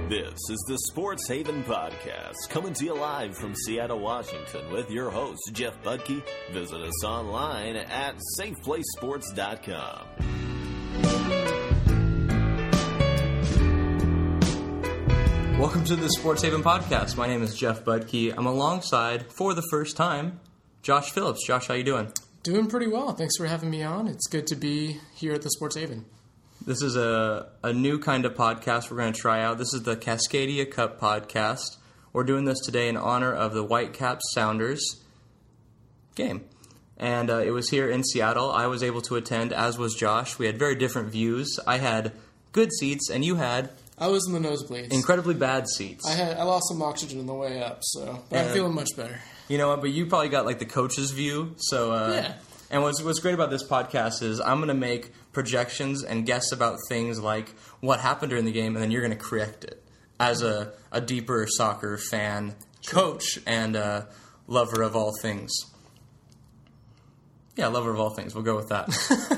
This is the Sports Haven Podcast, coming to you live from Seattle, Washington, with your host, Jeff Budke. Visit us online at safeplacesports.com. Welcome to the Sports Haven Podcast. My name is Jeff Budke. I'm alongside, for the first time, Josh Phillips. Josh, how you doing? Doing pretty well. Thanks for having me on. It's good to be here at the Sports Haven. This is a new kind of podcast we're going to try out. This is the Cascadia Cup podcast. We're doing this today in honor of the Whitecaps Sounders game. And it was here in Seattle. I was able to attend, as was Josh. We had very different views. I had good seats, and you had... I was in the nosebleeds. Incredibly bad seats. I lost some oxygen on the way up, but I'm feeling much better. You know what? But you probably got like the coach's view. So yeah. And what's great about this podcast is I'm going to make projections and guess about things like what happened during the game, and then you're going to correct it as a deeper soccer fan, coach, and lover of all things. Yeah, lover of all things. We'll go with that.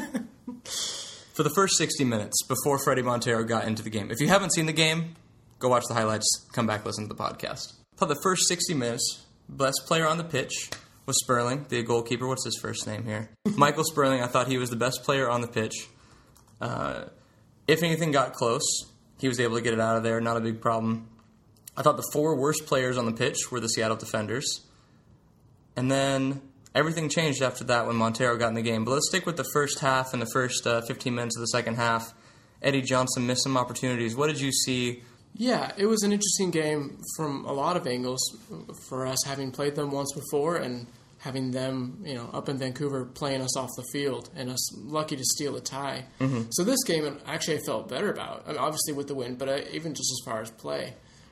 For the first 60 minutes before Fredy Montero got into the game. If you haven't seen the game, go watch the highlights, come back, listen to the podcast. For the first 60 minutes, best player on the pitch was Sperling, the goalkeeper. What's his first name here? Michael Sperling. I thought he was the best player on the pitch. If anything got close, he was able to get it out of there. Not a big problem. I thought the four worst players on the pitch were the Seattle defenders. And then everything changed after that when Montero got in the game. But let's stick with the first half and the first 15 minutes of the second half. Eddie Johnson missed some opportunities. What did you see? Yeah, it was an interesting game from a lot of angles for us, having played them once before and having them, up in Vancouver playing us off the field and us lucky to steal a tie. Mm-hmm. So this game, actually, I felt better about. I mean, obviously with the win, but even just as far as play.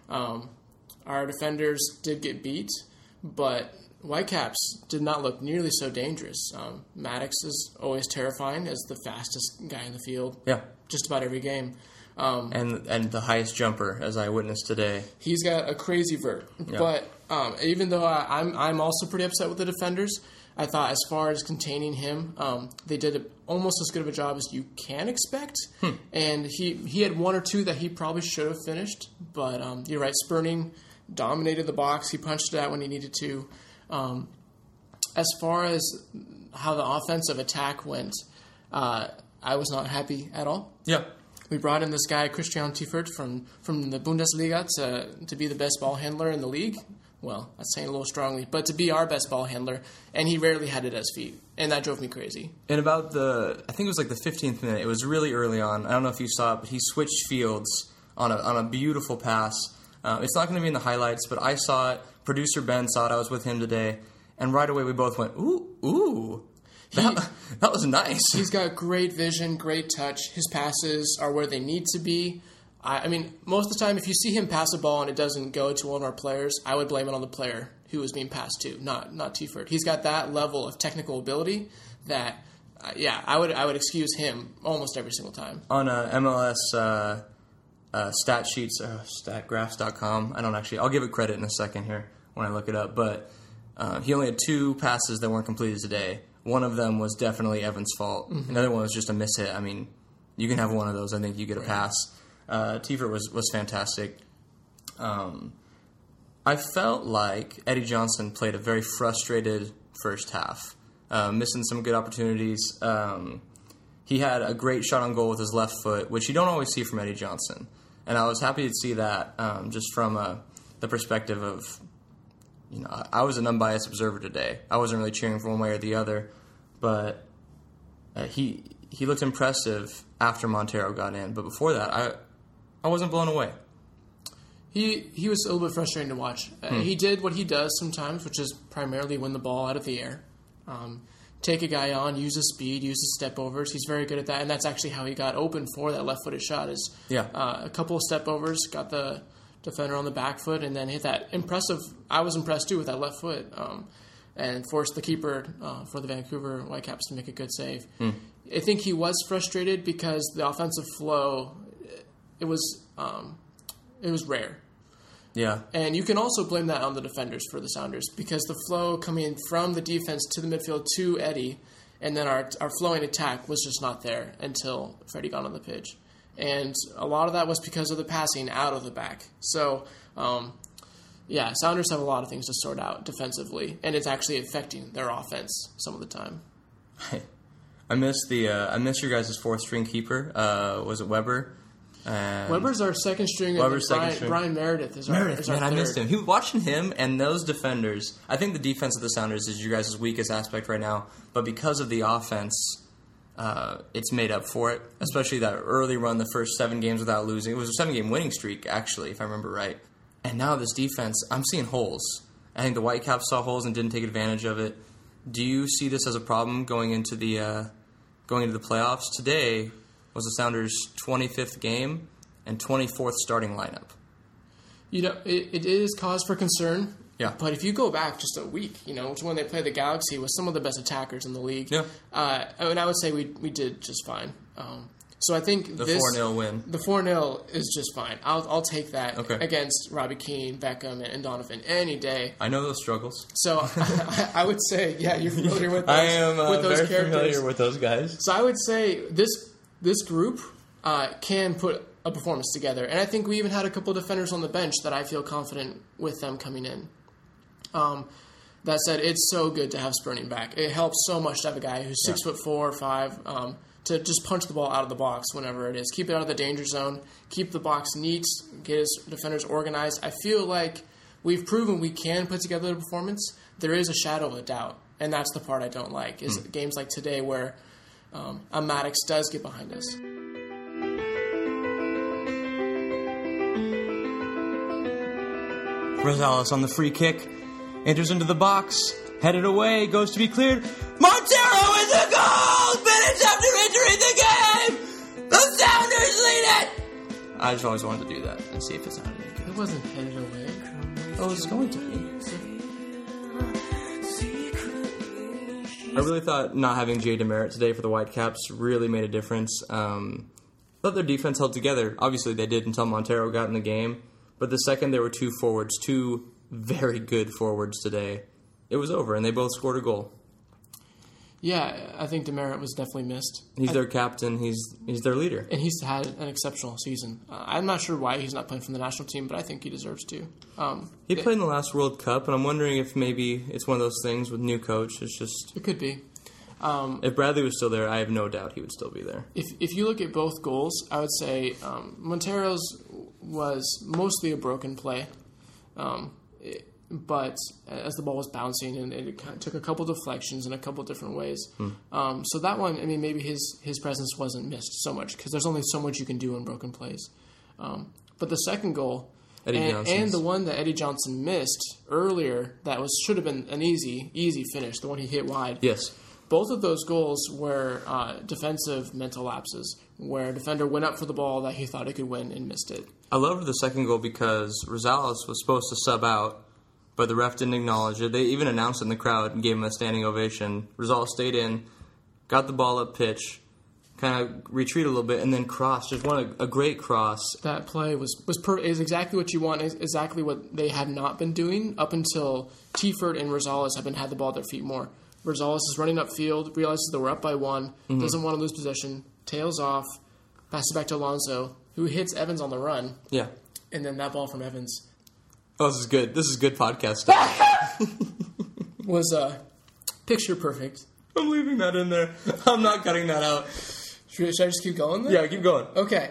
Our defenders did get beat, but Whitecaps did not look nearly so dangerous. Maddox is always terrifying as the fastest guy in the field. Yeah. Just about every game. And the highest jumper, as I witnessed today. He's got a crazy vert. Yeah. But even though I'm also pretty upset with the defenders, I thought as far as containing him, they did almost as good of a job as you can expect. And he had one or two that he probably should have finished. But you're right, Sperling dominated the box. He punched it out when he needed to. As far as how the offensive attack went, I was not happy at all. Yeah. We brought in this guy, Christian Tiefert, from the Bundesliga to be the best ball handler in the league. Well, that's saying a little strongly, but to be our best ball handler, and he rarely had it at his feet, and that drove me crazy. And about I think it was like the 15th minute, it was really early on. I don't know if you saw it, but he switched fields on a beautiful pass. It's not going to be in the highlights, but I saw it. Producer Ben saw it. I was with him today, and right away we both went, ooh. That was nice. He's got great vision, great touch. His passes are where they need to be. I mean, most of the time, if you see him pass a ball and it doesn't go to one of our players, I would blame it on the player who was being passed to, not Tiefert. He's got that level of technical ability that, I would excuse him almost every single time. On MLS stat sheets, statgraphs.com, I'll give it credit in a second here when I look it up, but he only had 2 passes that weren't completed today. One of them was definitely Evan's fault. Mm-hmm. Another one was just a mishit. I mean, you can have one of those. I think you get a pass. Tiefert was fantastic. I felt like Eddie Johnson played a very frustrated first half, missing some good opportunities. He had a great shot on goal with his left foot, which you don't always see from Eddie Johnson. And I was happy to see that just from the perspective of, I was an unbiased observer today. I wasn't really cheering for one way or the other, but he looked impressive after Montero got in. But before that, I wasn't blown away. He was a little bit frustrating to watch. He did what he does sometimes, which is primarily win the ball out of the air. Take a guy on, use his speed, use his step-overs. He's very good at that, and that's actually how he got open for that left-footed shot is a couple of step-overs, got the defender on the back foot, and then hit that impressive. I was impressed too with that left foot, and forced the keeper for the Vancouver Whitecaps to make a good save. I think he was frustrated because the offensive flow, it was rare. Yeah. And you can also blame that on the defenders for the Sounders because the flow coming from the defense to the midfield to Eddie, and then our flowing attack was just not there until Fredy got on the pitch. And a lot of that was because of the passing out of the back. So, Sounders have a lot of things to sort out defensively, and it's actually affecting their offense some of the time. I missed your guys' fourth string keeper. Was it Weber? Weber's our second string. Brian Meredith is our third. I missed him. Watching him and those defenders, I think the defense of the Sounders is your guys' weakest aspect right now. But because of the offense, it's made up for it. Especially that early run, the first 7 games without losing. It was a 7-game winning streak, actually, if I remember right. And now this defense, I'm seeing holes. I think the Whitecaps saw holes and didn't take advantage of it. Do you see this as a problem going into the playoffs? Today was the Sounders' 25th game and 24th starting lineup. It is cause for concern. Yeah. But if you go back just a week, to when they played the Galaxy with some of the best attackers in the league, yeah. And I would say we did just fine. So I think the 4-0 win. The 4-0 is just fine. I'll take that okay. against Robbie Keane, Beckham, and Donovan any day. I know those struggles. So I would say, you're familiar with those. I am with those very characters. familiar with those guys. So I would say this group can put a performance together, and I think we even had a couple of defenders on the bench that I feel confident with them coming in. That said, it's so good to have Spurning back. It helps so much to have a guy who's 6'4" or 5", to just punch the ball out of the box whenever it is. Keep it out of the danger zone. Keep the box neat. Get his defenders organized. I feel like we've proven we can put together a performance. There is a shadow of a doubt, and that's the part I don't like, is games like today where a Maddox does get behind us. Rosales on the free kick. Enters into the box. Headed away. Goes to be cleared. Montero with the goal! Minutes after entering the game! The Sounders lead it! I just always wanted to do that and see if it sounded any good. It wasn't headed away. Oh, it's going to be. I really thought not having Jay DeMerit today for the Whitecaps really made a difference. I thought their defense held together. Obviously they did until Montero got in the game. But the second there were 2 forwards, 2 very good forwards today, it was over, and they both scored a goal. Yeah, I think DeMerit was definitely missed. He's their captain. He's their leader. And he's had an exceptional season. I'm not sure why he's not playing for the national team, but I think he deserves to. He played in the last World Cup, and I'm wondering if maybe it's one of those things with new coach. It's just... It could be. If Bradley was still there, I have no doubt he would still be there. If you look at both goals, I would say Montero's was mostly a broken play. But as the ball was bouncing, and it kind of took a couple deflections in a couple different ways. So that one, maybe his presence wasn't missed so much because there's only so much you can do in broken plays. But the second goal, and the one that Eddie Johnson missed earlier, that should have been an easy finish, the one he hit wide. Yes. Both of those goals were defensive mental lapses, where a defender went up for the ball that he thought he could win and missed it. I loved the second goal because Rosales was supposed to sub out, but the ref didn't acknowledge it. They even announced it in the crowd and gave him a standing ovation. Rosales stayed in, got the ball up pitch, kind of retreated a little bit, and then crossed. Just a great cross. That play is exactly what you want, is exactly what they had not been doing up until Tiefert and Rosales have had the ball at their feet more. Rosales is running upfield, realizes that we're up by 1, doesn't want to lose possession, tails off, passes back to Alonso, who hits Evans on the run. Yeah. And then that ball from Evans. Oh, this is good. This is good podcast stuff. Was picture perfect. I'm leaving that in there. I'm not cutting that out. Should I just keep going then? Yeah, keep going. Okay.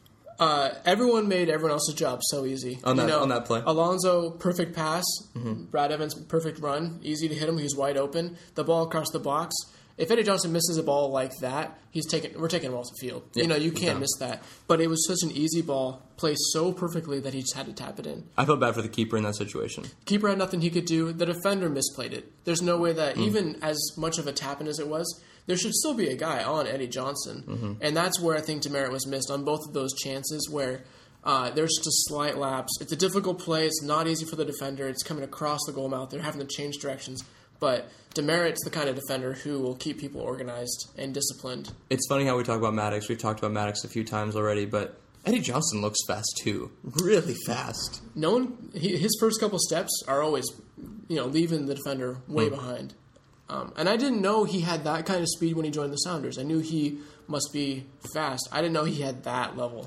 Everyone made everyone else's job so easy. On that play. Alonso, perfect pass. Brad Evans, perfect run. Easy to hit him. He's wide open. The ball across the box. If Eddie Johnson misses a ball like that, we're taking him off the field. Yeah, you can't miss that. But it was such an easy ball, placed so perfectly that he just had to tap it in. I felt bad for the keeper in that situation. Keeper had nothing he could do. The defender misplayed it. There's no way that, even as much of a tap-in as it was, there should still be a guy on Eddie Johnson. And that's where I think DeMerit was missed on both of those chances where there's just a slight lapse. It's a difficult play. It's not easy for the defender. It's coming across the goal mouth. They're having to change directions. But DeMerit's the kind of defender who will keep people organized and disciplined. It's funny how we talk about Maddox. We've talked about Maddox a few times already, but Eddie Johnson looks fast too. Really fast. His first couple steps are always, leaving the defender way behind. And I didn't know he had that kind of speed when he joined the Sounders. I knew he must be fast. I didn't know he had that level.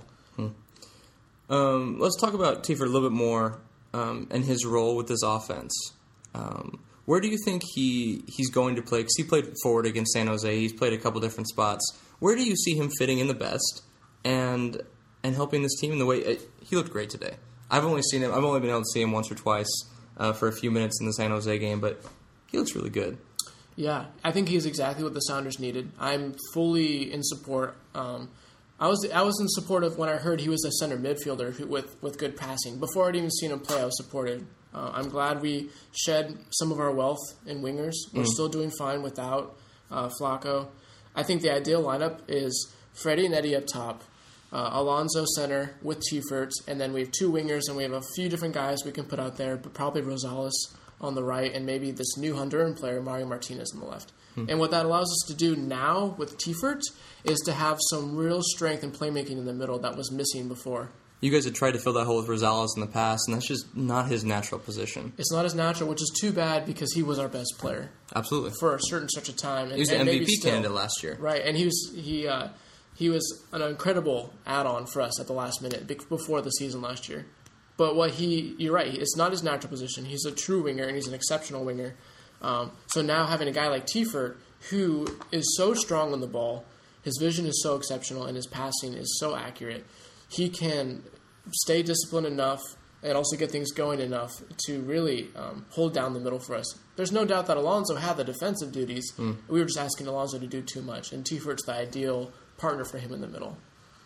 Let's talk about Teford a little bit more and his role with this offense. Where do you think he's going to play? Because he played forward against San Jose. He's played a couple different spots. Where do you see him fitting in the best and helping this team in the way he looked great today? I've only been able to see him once or twice for a few minutes in the San Jose game, but he looks really good. Yeah, I think he's exactly what the Sounders needed. I'm fully in support. I was in support of when I heard he was a center midfielder with good passing. Before I'd even seen him play, I was supported. I'm glad we shed some of our wealth in wingers. We're still doing fine without Flacco. I think the ideal lineup is Freddie and Eddie up top, Alonso center with Tefert, and then we have 2 wingers, and we have a few different guys we can put out there, but probably Rosales on the right, and maybe this new Honduran player, Mario Martinez, on the left. And what that allows us to do now with Tefert is to have some real strength and playmaking in the middle that was missing before. You guys had tried to fill that hole with Rosales in the past, and that's just not his natural position. It's not his natural, which is too bad because he was our best player. Absolutely. For a certain stretch of time. He was the MVP candidate last year. Right, and he was an incredible add-on for us at the last minute before the season last year. But you're right, it's not his natural position. He's a true winger, and he's an exceptional winger. So now having a guy like Tefert, who is so strong on the ball, his vision is so exceptional, and his passing is so accurate, he can stay disciplined enough and also get things going enough to really hold down the middle for us. There's no doubt that Alonso had the defensive duties. We were just asking Alonso to do too much, and Tefert's the ideal partner for him in the middle.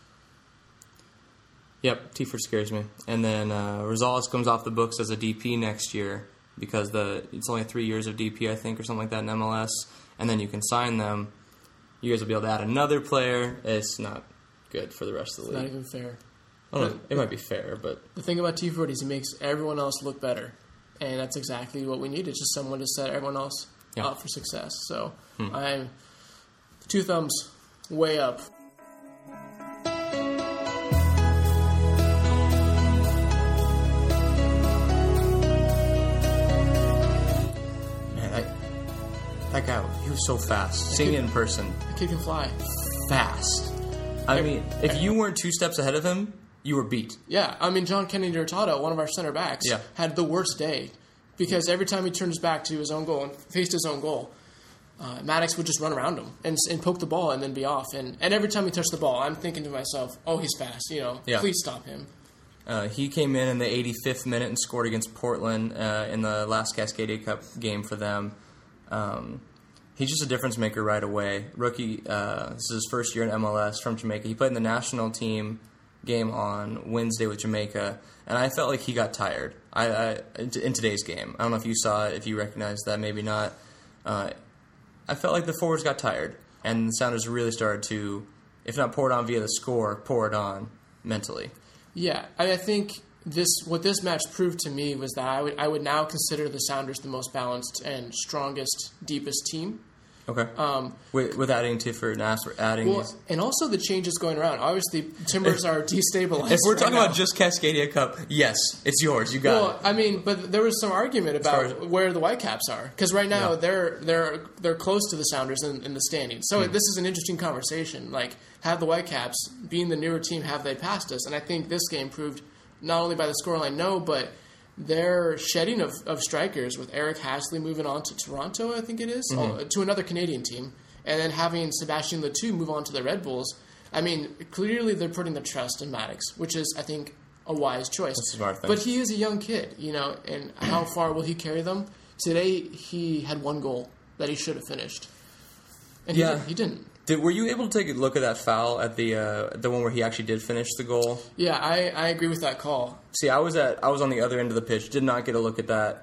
Yep, Tefert scares me. And then Rosales comes off the books as a DP next year because it's only 3 years of DP, I think, or something like that in MLS. And then you can sign them. You guys will be able to add another player. It's not good for the rest of the league. Not even fair. It might be fair, but the thing about Tefert is he makes everyone else look better. And that's exactly what we need. It's just someone to set everyone else up for success. So I'm 2 thumbs way up. That guy, he was so fast. Seeing it in person. The kid can fly. Fast. I mean, if you weren't 2 steps ahead of him, you were beat. Yeah, I mean, John Kennedy Hurtado, one of our center backs, had the worst day because every time he turned his back to his own goal and faced his own goal, Maddox would just run around him and poke the ball and then be off. And every time he touched the ball, I'm thinking to myself, oh, he's fast. Please stop him. He came in the 85th minute and scored against Portland in the last Cascadia Cup game for them. He's just a difference maker right away. Rookie, this is his first year in MLS from Jamaica. He played in the national team game on Wednesday with Jamaica, and I felt like he got tired in today's game. I don't know if you saw it, if you recognized that, maybe not. I felt like the forwards got tired, and the Sounders really started to, if not pour it on via the score, pour it on mentally. Yeah, I think what this match proved to me was that I would now consider the Sounders the most balanced and strongest, deepest team. Okay. With adding Tefert and adding and also the changes going around. Obviously, Timbers are destabilized. If we're talking about just Cascadia Cup, yes, it's yours. You got it. I mean, but there was some argument about where the Whitecaps are because right now they're close to the Sounders in the standings. So this is an interesting conversation. Like, have the Whitecaps, being the newer team, have they passed us? And I think this game proved not only by the scoreline, but their shedding of strikers with Eric Hasley moving on to Toronto, I think it is, to another Canadian team, and then having Sebastian Letou move on to the Red Bulls. I mean, clearly they're putting their trust in Maddox, which is, I think, a wise choice. That's a smart thing. But he is a young kid, and how far will he carry them? Today, he had 1 goal that he should have finished. And he didn't. Were you able to take a look at that foul at the one where he actually did finish the goal? Yeah, I agree with that call. See, I was on the other end of the pitch. Did not get a look at that.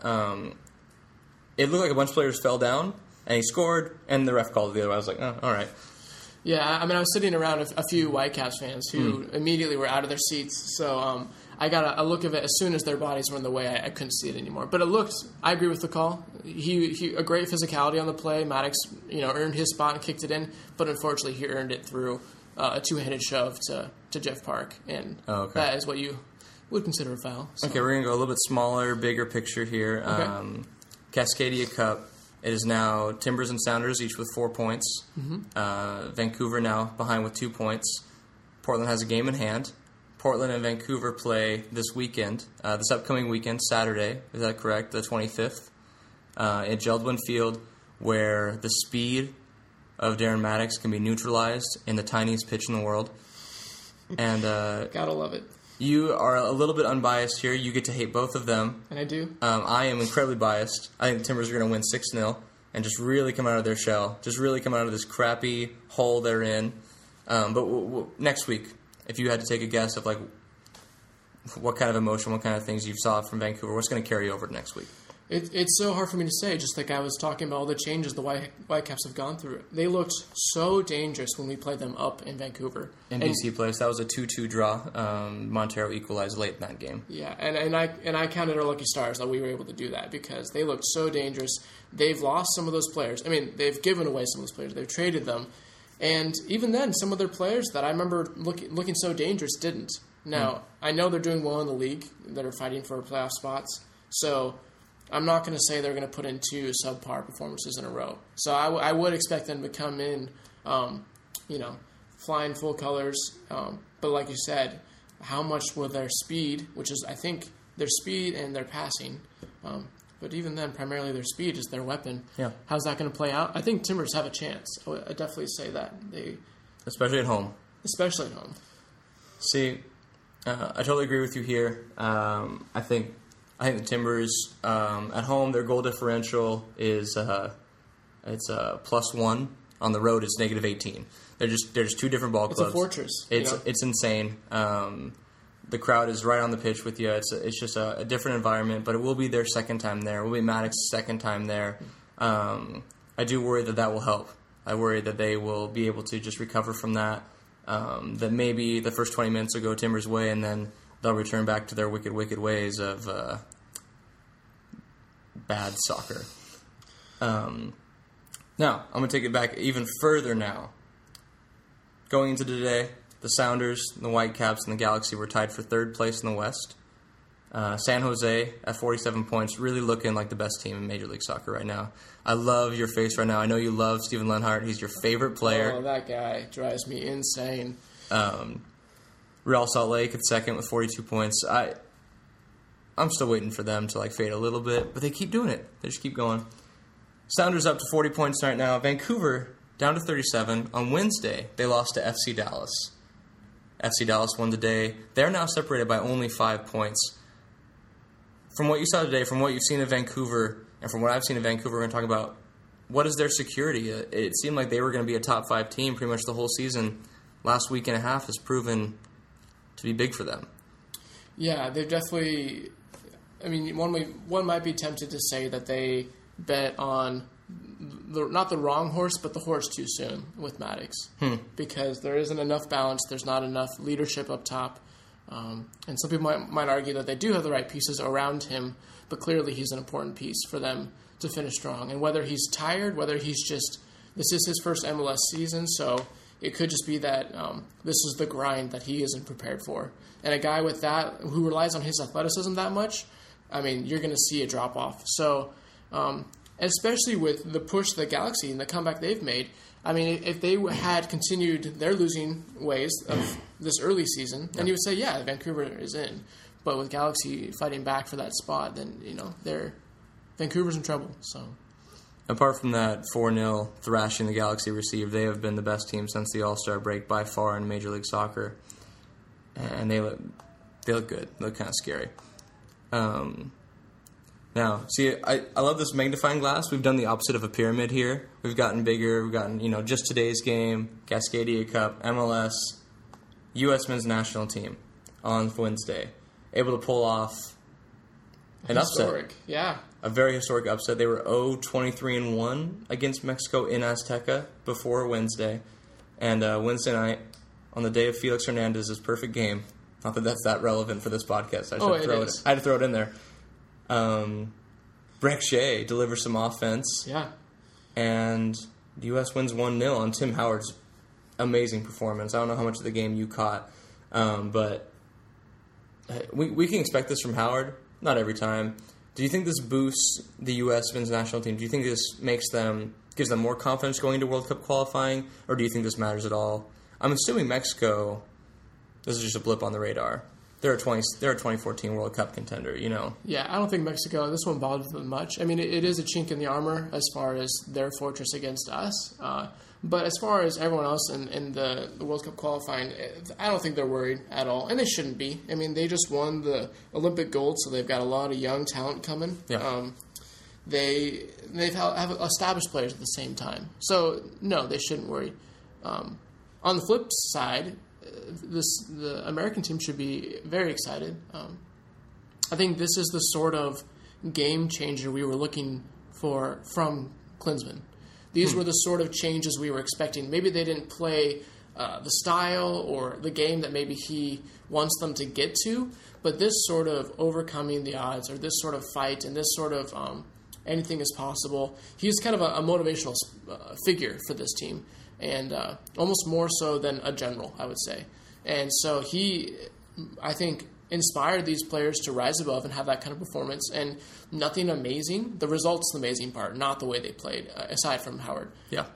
It looked like a bunch of players fell down, and he scored, and the ref called it the other way. I was like, oh, all right. Yeah, I mean, I was sitting around a few Whitecaps fans who immediately were out of their seats. So I got a look of it as soon as their bodies were in the way. I couldn't see it anymore. But I agree with the call. He a great physicality on the play. Maddox, earned his spot and kicked it in. But unfortunately, he earned it through a 2-handed shove to Jeff Park. And that is what you would consider a foul. So. Okay, we're going to go a little bit smaller, bigger picture here. Okay. Cascadia Cup. It is now Timbers and Sounders each with 4 points. Vancouver now behind with 2 points. Portland has a game in hand. Portland and Vancouver play this weekend, this upcoming weekend, Saturday. Is that correct? The 25th at Geldwin Field, where the speed of Darren Maddox can be neutralized in the tiniest pitch in the world. And gotta love it. You are a little bit unbiased here. You get to hate both of them. And I do. I am incredibly biased. I think the Timbers are going to win 6-0 and just really come out of their shell. Just really come out of this crappy hole they're in. But next week, if you had to take a guess of like what kind of emotion, what kind of things you saw from Vancouver, what's going to carry over to next week? It's so hard for me to say, just like I was talking about all the changes the Whitecaps have gone through. They looked so dangerous when we played them up in Vancouver. In BC Place, that was a 2-2 draw. Montero equalized late in that game. Yeah, and I counted our lucky stars that we were able to do that because they looked so dangerous. They've lost some of those players. I mean, they've given away some of those players. They've traded them. And even then, some of their players that I remember looking so dangerous didn't. Now, I know they're doing well in the league. They're fighting for playoff spots. So I'm not going to say they're going to put in 2 subpar performances in a row. So I would expect them to come in, flying full colors. But like you said, how much will their speed, which is, I think, their speed and their passing, but even then, primarily their speed is their weapon. Yeah. How's that going to play out? I think Timbers have a chance. I would definitely say that. Especially at home. Especially at home. See, I totally agree with you here. I think the Timbers at home, their goal differential is it's +1. On the road, it's -18. They're just two different ball clubs. It's a fortress. It's insane. The crowd is right on the pitch with you. It's just a different environment, but it will be their second time there. It will be Maddox's second time there. I do worry that will help. I worry that they will be able to just recover from that. That maybe the first 20 minutes will go Timbers' way, and then they'll return back to their wicked, wicked ways of bad soccer. Now, I'm going to take it back even further now. Going into today, the Sounders, the Whitecaps, and the Galaxy were tied for third place in the West. San Jose at 47 points, really looking like the best team in Major League Soccer right now. I love your face right now. I know you love Steven Lenhart. He's your favorite player. Oh, that guy drives me insane. Real Salt Lake at second with 42 points. I'm still waiting for them to fade a little bit, but they keep doing it. They just keep going. Sounders up to 40 points right now. Vancouver down to 37. On Wednesday, they lost to FC Dallas. FC Dallas won today. They're now separated by only 5 points. From what you saw today, from what you've seen of Vancouver, and from what I've seen of Vancouver, we're going to talk about what is their security. It seemed like they were going to be a top 5 team pretty much the whole season. Last week and a half has proven to be big for them. Yeah, they've definitely... I mean, one might be tempted to say that they bet on not the wrong horse, but the horse too soon with Maddox. Because there isn't enough balance, there's not enough leadership up top. And some people might argue that they do have the right pieces around him, but clearly he's an important piece for them to finish strong. And whether he's tired, whether he's just... This is his first MLS season, so it could just be that this is the grind that he isn't prepared for. And a guy with that, who relies on his athleticism that much, I mean, you're going to see a drop-off. So, especially with the push the Galaxy and the comeback they've made, I mean, if they had continued their losing ways of this early season, then you would say, yeah, Vancouver is in. But with Galaxy fighting back for that spot, then, Vancouver's in trouble. So, apart from that 4-0 thrashing the Galaxy received, they have been the best team since the All-Star break by far in Major League Soccer. And they look good. They look kind of scary. Now, see, I love this magnifying glass. We've done the opposite of a pyramid here. We've gotten bigger. We've gotten, just today's game, Cascadia Cup, MLS, U.S. men's national team on Wednesday. Able to pull off an historic, upset. Yeah. A very historic upset. They were 0-23-1 against Mexico in Azteca before Wednesday. And Wednesday night, on the day of Felix Hernandez's perfect game, not that that's that relevant for this podcast. I had to throw it in there. Brek Shea delivers some offense. Yeah. And the U.S. wins 1-0 on Tim Howard's amazing performance. I don't know how much of the game you caught, but we can expect this from Howard. Not every time, Do you think this boosts the U.S. men's national team? Do you think this gives them more confidence going into World Cup qualifying, or do you think this matters at all? I'm assuming Mexico, this is just a blip on the radar. They're a 2014 World Cup contender, you know. Yeah, I don't think Mexico, this one bothers them much. I mean, it is a chink in the armor as far as their fortress against us. But as far as everyone else in the World Cup qualifying, I don't think they're worried at all. And they shouldn't be. I mean, they just won the Olympic gold, so they've got a lot of young talent coming. Yeah. They've have established players at the same time. So, no, they shouldn't worry. On the flip side, the American team should be very excited. I think this is the sort of game changer we were looking for from Klinsmann. These were the sort of changes we were expecting. Maybe they didn't play the style or the game that maybe he wants them to get to, but this sort of overcoming the odds or this sort of fight and this sort of anything is possible. He's kind of a motivational figure for this team, and almost more so than a general, I would say. And so he, I think, inspired these players to rise above and have that kind of performance. And nothing amazing. The result's the amazing part, not the way they played, aside from Howard. Yeah.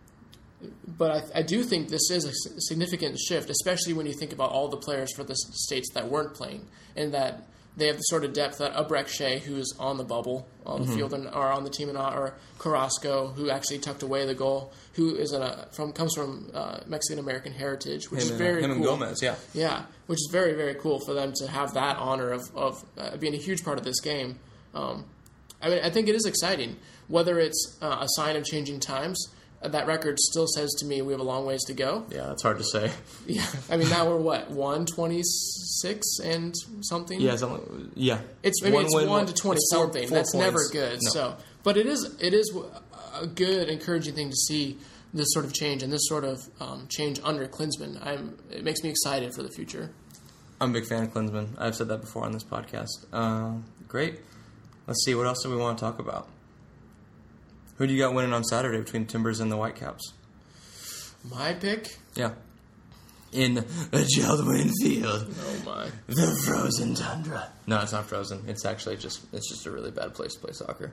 But I do think this is a significant shift, especially when you think about all the players for the states that weren't playing, and that they have the sort of depth that Abrek Shea, who's on the bubble on the field and or on the team, or Carrasco, who actually tucked away the goal, who is comes from Mexican American heritage, which is very cool. Him and Gomez, yeah. Yeah, which is very, very cool for them to have that honor of being a huge part of this game. I mean, I think it is exciting. Whether it's a sign of changing times, that record still says to me we have a long ways to go. Yeah, that's hard to say. Yeah, I mean, now we're what, 126 and something? Yeah, yeah. It's 1 to 20 something. That's never good. No. So, but it is a good, encouraging thing to see this sort of change and this sort of change under Klinsmann. It makes me excited for the future. I'm a big fan of Klinsmann. I've said that before on this podcast. Great. Let's see, what else do we want to talk about? Who do you got winning on Saturday between the Timbers and the Whitecaps? My pick? Yeah. In the Geldwin Field. Oh, my. The frozen tundra. No, it's not frozen. It's actually just a really bad place to play soccer.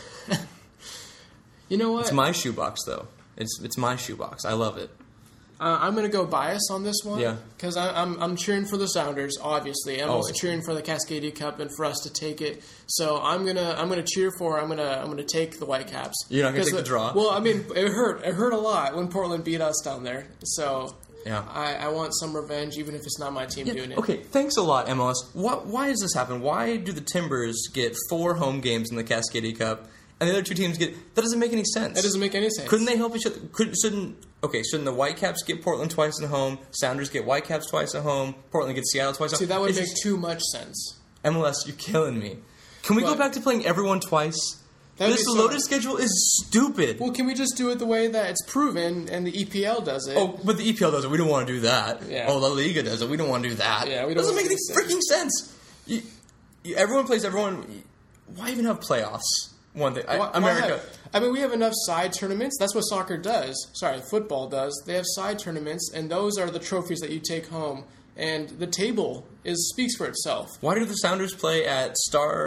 You know what? It's my shoebox, though. It's my shoebox. I love it. I'm going to go bias on this one. Yeah. Because I'm cheering for the Sounders, obviously. I'm also cheering for the Cascadia Cup and for us to take it. So I'm gonna cheer for. I'm gonna take the Whitecaps. You're not gonna take the draw. Well, I mean, it hurt. It hurt a lot when Portland beat us down there. So yeah, I want some revenge, even if it's not my team doing it. Okay, thanks a lot, MLS. Why does this happen? Why do the Timbers get 4 home games in the Cascadia Cup? And the other 2 teams that doesn't make any sense. That doesn't make any sense. Couldn't they help each other? Shouldn't the Whitecaps get Portland twice at home? Sounders get Whitecaps twice at home? Portland gets Seattle twice at home? See, that would make too much sense. MLS, you're killing me. Can we go back to playing everyone twice? This loaded schedule is stupid. Well, can we just do it the way that it's proven and the EPL does it? Oh, but the EPL does it. We don't want to do that. Yeah. Oh, La Liga does it. We don't want to do that. Yeah, we It don't doesn't want make to any freaking sense. Everyone plays everyone. Why even have playoffs? One thing. America. I mean, we have enough side tournaments. That's what soccer does. Sorry, football does. They have side tournaments, and those are the trophies that you take home. And the table speaks for itself. Why do the Sounders play at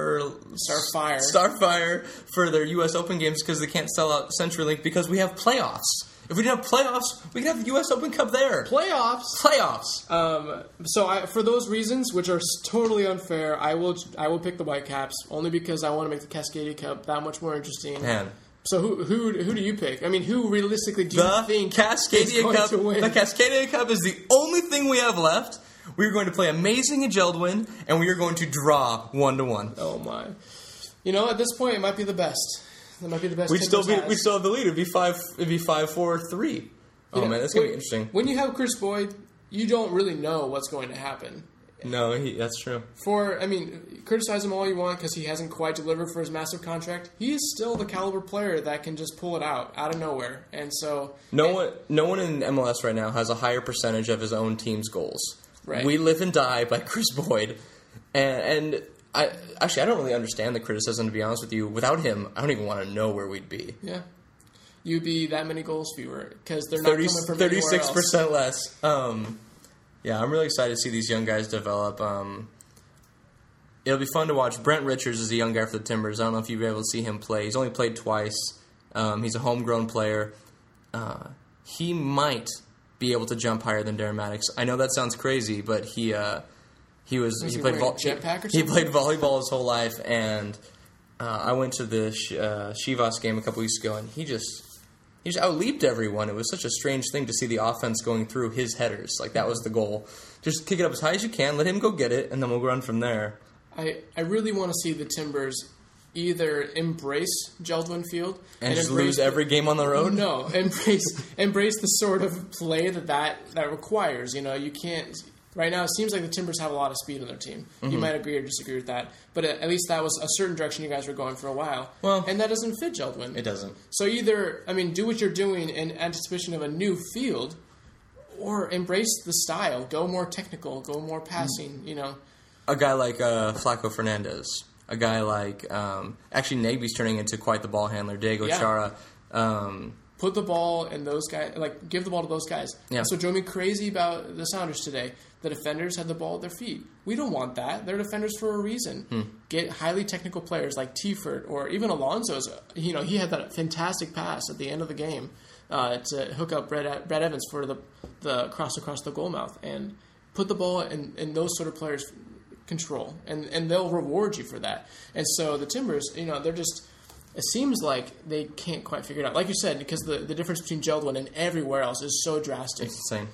Starfire for their U.S. Open games? Because they can't sell out CenturyLink because we have playoffs. If we didn't have playoffs, we could have the U.S. Open Cup there. Playoffs. So for those reasons, which are totally unfair, I will pick the Whitecaps only because I want to make the Cascadia Cup that much more interesting. Man. So who do you pick? I mean, who realistically do you think Cascadia is Cup, going to win? The Cascadia Cup is the only thing we have left. We're going to play amazing in Geldwin, and we are going to draw 1-1. Oh my! You know, at this point, it might be the best. It might be the best. We'd still have the lead. It'd be 5-4-3. Oh man, that's gonna be interesting. When you have Chris Boyd, you don't really know what's going to happen. No, that's true. Criticize him all you want because he hasn't quite delivered for his massive contract. He is still the caliber player that can just pull it out of nowhere. And so no one in MLS right now has a higher percentage of his own team's goals. Right. We live and die by Chris Boyd, and I don't really understand the criticism, to be honest with you. Without him, I don't even want to know where we'd be. Yeah. You'd be that many goals fewer because they're not coming from 36% less. Yeah, I'm really excited to see these young guys develop. it'll be fun to watch. Brent Richards is a young guy for the Timbers. I don't know if you've been able to see him play. He's only played twice. He's a homegrown player. He might be able to jump higher than Darren Maddox. I know that sounds crazy, but he played volleyball his whole life, and I went to the Chivas game a couple weeks ago, and he just out-leaped everyone. It was such a strange thing to see the offense going through his headers. Like, that was the goal. Just kick it up as high as you can, let him go get it, and then we'll run from there. I really want to see the Timbers either embrace Geldwin Field and just lose every game on the road. No, embrace the sort of play that requires. You can't. Right now, it seems like the Timbers have a lot of speed on their team. Mm-hmm. You might agree or disagree with that, but at least that was a certain direction you guys were going for a while. Well, and that doesn't fit Geldwin. It doesn't. So either, do what you're doing in anticipation of a new field, or embrace the style. Go more technical. Go more passing. A guy like Flaco Fernandez. A guy like actually Nagby's turning into quite the ball handler. Diego Chara. Put the ball in those guys. Give the ball to those guys. Yeah. That's what drove me crazy about the Sounders today. The defenders had the ball at their feet. We don't want that. They're defenders for a reason. Get highly technical players like Tifert or even Alonso's. He had that fantastic pass at the end of the game to hook up Brad Evans for the cross across the goal mouth, and put the ball in those sort of players' control, and they'll reward you for that. And so the Timbers, they're just. It seems like they can't quite figure it out. Like you said, because the difference between Geldwin and everywhere else is so drastic. It's insane.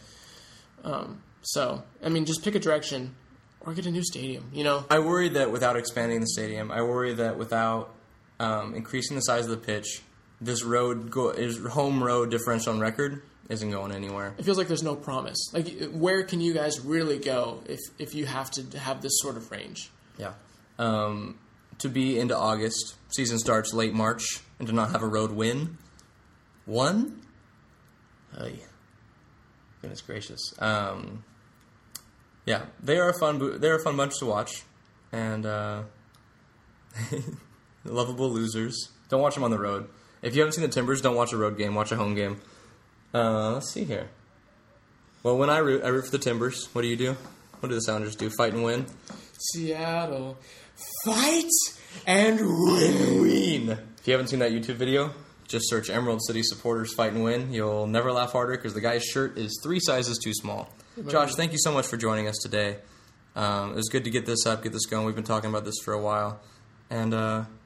Just pick a direction or get a new stadium, I worry that without expanding the stadium, I worry that without increasing the size of the pitch, this home road differential on record isn't going anywhere. It feels like there's no promise. Like, where can you guys really go if you have to have this sort of range? Yeah. To be into August, season starts late March, and to not have a road win. One? Hey. Goodness gracious. Yeah, they're a fun bunch to watch, and lovable losers. Don't watch them on the road. If you haven't seen the Timbers, don't watch a road game. Watch a home game. Let's see here. Well, when I root for the Timbers. What do you do? What do the Sounders do? Fight and win? Seattle. Fight and win. If you haven't seen that YouTube video, just search Emerald City Supporters Fight and Win. You'll never laugh harder because the guy's shirt is 3 sizes too small. Josh, thank you so much for joining us today. It was good to get this up, get this going. We've been talking about this for a while. And,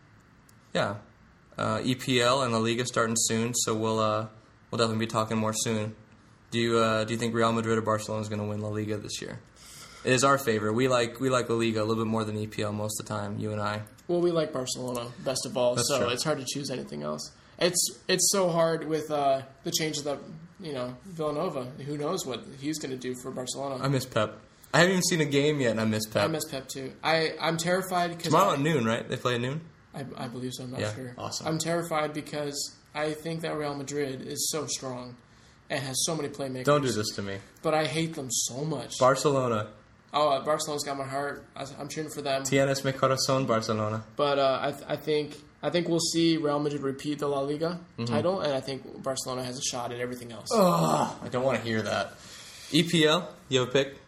EPL and La Liga starting soon, so we'll definitely be talking more soon. Do you think Real Madrid or Barcelona is going to win La Liga this year? It is our favorite. We like La Liga a little bit more than EPL most of the time, you and I. Well, we like Barcelona best of all, That's so true. It's hard to choose anything else. It's so hard with the changes that Villanova. Who knows what he's going to do for Barcelona? I miss Pep. I haven't even seen a game yet, and I miss Pep. I miss Pep too. I'm terrified because tomorrow at noon, right? They play at noon. I believe so. I'm not sure. Awesome. I'm terrified because I think that Real Madrid is so strong and has so many playmakers. Don't do this to me. But I hate them so much. Barcelona. Oh, Barcelona's got my heart. I'm cheering for them. Tienes mi corazón, Barcelona. But I think we'll see Real Madrid repeat the La Liga title, and I think Barcelona has a shot at everything else. Oh, I don't want to hear that. EPL, you have a pick?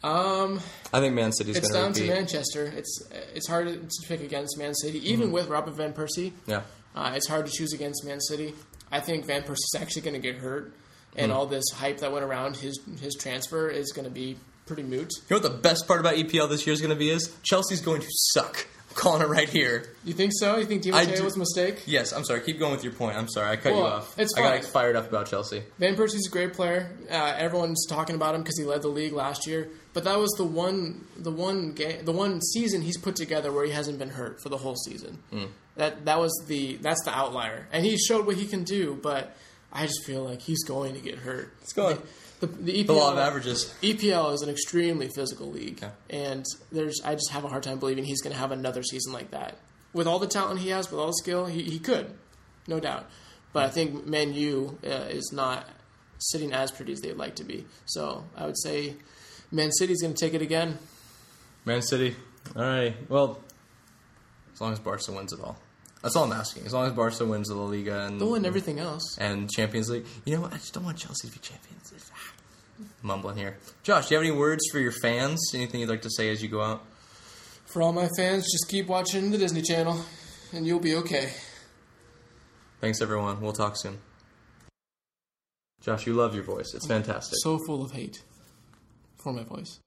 I think Man City's going to repeat. It's down to Manchester. It's hard to pick against Man City, even with Robert Van Persie. Yeah, it's hard to choose against Man City. I think Van Persie's actually going to get hurt, and all this hype that went around his transfer is going to be pretty moot. You know what the best part about EPL this year is going to be is? Chelsea's going to suck. I'm calling it right here. You think so? You think Di Matteo was a mistake? Yes, I'm sorry. Keep going with your point. I'm sorry. I cut you off. It's I fine. got fired up about Chelsea. Van Persie's a great player. Everyone's talking about him because he led the league last year. But that was the one season he's put together where he hasn't been hurt for the whole season. That's the outlier, and he showed what he can do. But I just feel like he's going to get hurt. It's going. The EPL, the law of averages. EPL is an extremely physical league, okay. And I just have a hard time believing he's going to have another season like that. With all the talent he has, with all the skill, he could, no doubt. But I think Man U is not sitting as pretty as they'd like to be. So I would say Man City's going to take it again. Man City. All right. Well, as long as Barca wins it all. That's all I'm asking. As long as Barca wins the La Liga and they'll win everything else and Champions League. You know what? I just don't want Chelsea to be champions. Mumbling here. Josh, do you have any words for your fans? Anything you'd like to say as you go out? For all my fans, just keep watching the Disney Channel, and you'll be okay. Thanks, everyone. We'll talk soon. Josh, you love your voice. It's fantastic. So full of hate for my voice.